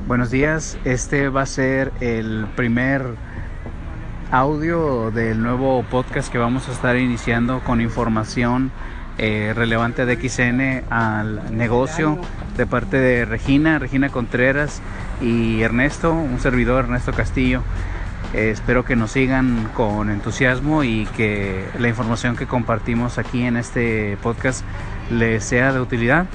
Buenos días, este va a ser el primer audio del nuevo podcast que vamos a estar iniciando con información relevante de XN al negocio de parte de Regina Contreras y Ernesto, un servidor, Ernesto Castillo. Espero que nos sigan con entusiasmo y que la información que compartimos aquí en este podcast les sea de utilidad.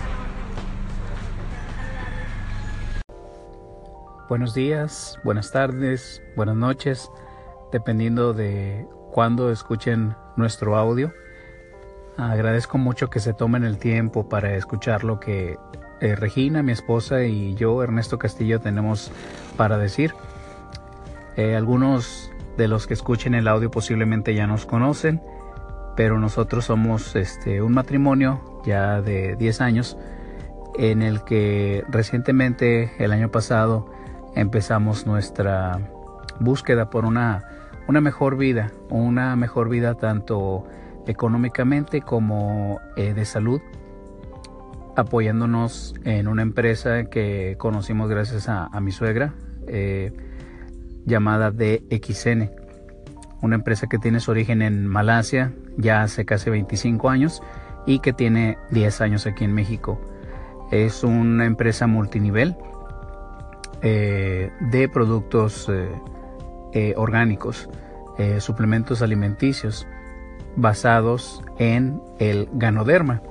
Buenos días, buenas tardes, buenas noches, dependiendo de cuándo escuchen nuestro audio. Agradezco mucho que se tomen el tiempo para escuchar lo que Regina, mi esposa, y yo, Ernesto Castillo, tenemos para decir. Algunos de los que escuchen el audio posiblemente ya nos conocen, pero nosotros somos un matrimonio ya de 10 años en el que recientemente, el año pasado, empezamos nuestra búsqueda por una mejor vida tanto económicamente como de salud, apoyándonos en una empresa que conocimos gracias a mi suegra, llamada DXN, una empresa que tiene su origen en Malasia ya hace casi 25 años y que tiene 10 años aquí en México. Es una empresa multinivel de productos orgánicos, suplementos alimenticios basados en el Ganoderma.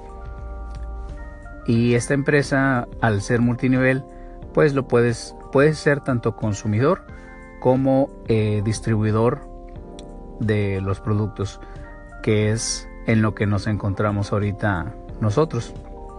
Y esta empresa, al ser multinivel, pues puedes ser tanto consumidor como distribuidor de los productos, que es en lo que nos encontramos ahorita nosotros.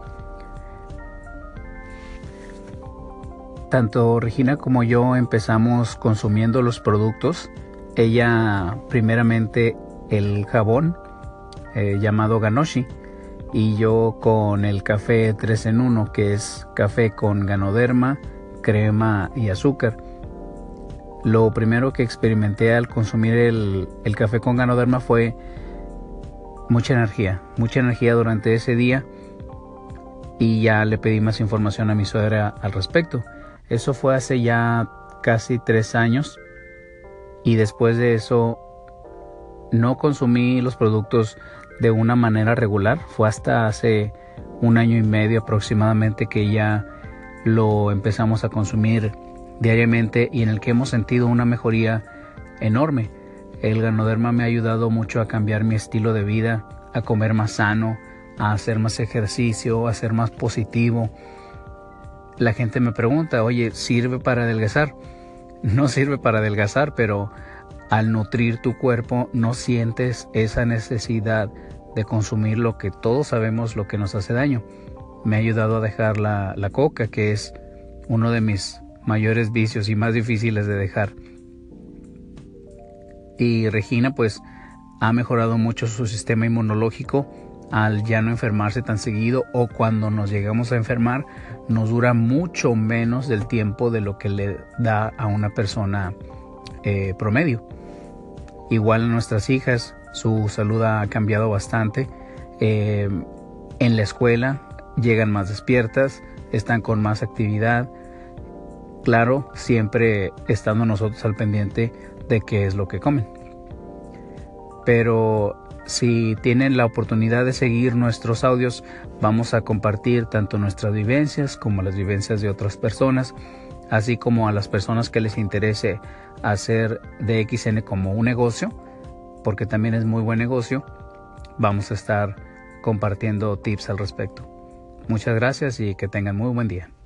Tanto Regina como yo empezamos consumiendo los productos. Ella primeramente el jabón llamado Ganoshi, y yo con el café 3 en 1, que es café con Ganoderma, crema y azúcar. Lo primero que experimenté al consumir el café con Ganoderma fue mucha energía durante ese día, y ya le pedí más información a mi suegra al respecto. Eso fue hace ya casi 3 años, y después de eso no consumí los productos de una manera regular. Fue hasta hace 1 año y medio aproximadamente que ya lo empezamos a consumir diariamente, y en el que hemos sentido una mejoría enorme. El Ganoderma me ha ayudado mucho a cambiar mi estilo de vida, a comer más sano, a hacer más ejercicio, a ser más positivo. La gente me pregunta, oye, ¿sirve para adelgazar? No sirve para adelgazar, pero al nutrir tu cuerpo no sientes esa necesidad de consumir lo que todos sabemos lo que nos hace daño. Me ha ayudado a dejar la coca, que es uno de mis mayores vicios y más difíciles de dejar. Y Regina pues ha mejorado mucho su sistema inmunológico al ya no enfermarse tan seguido, o cuando nos llegamos a enfermar nos dura mucho menos del tiempo de lo que le da a una persona promedio. Igual a nuestras hijas, su salud ha cambiado bastante. En la escuela llegan más despiertas, están con más actividad, claro, siempre estando nosotros al pendiente de qué es lo que comen. Pero si tienen la oportunidad de seguir nuestros audios, vamos a compartir tanto nuestras vivencias como las vivencias de otras personas, así como a las personas que les interese hacer DXN como un negocio, porque también es muy buen negocio. Vamos a estar compartiendo tips al respecto. Muchas gracias y que tengan muy buen día.